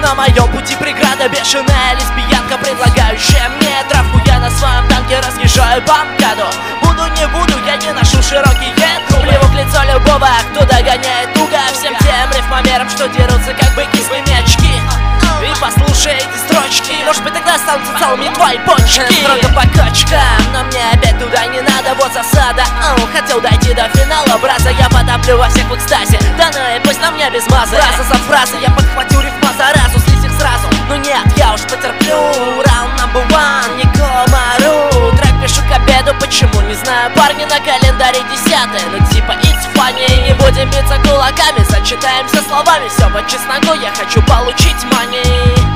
на моем пути преграда, бешеная лесбиянка, предлагающая мне травку. Я на своем танке разъезжаю по МКАДу. Буду, не буду, я не ношу широкие трубы. Плеву в лицо любого, кто догоняет туго. Всем тем рифмомерам, что дерутся как быки с мячки. И послушай эти строчки, может быть тогда станут целыми твои почки. Строго по кочкам, но мне опять туда не надо, вот засада. Хотел дойти до финала, браза, я потоплю во всех в экстазе. Да ну и пусть на мне без маза, фраза за фразой я подхватил рифма за разу, слизь их сразу. Но нет, я уж потерплю, раунд number one, не комару. Трек пишу к обеду, почему, не знаю, парни, на календаре 10-е. Ну типа it's funny, не будем биться кулаками, зачитаемся словами, все по чесноку, я хочу получить money.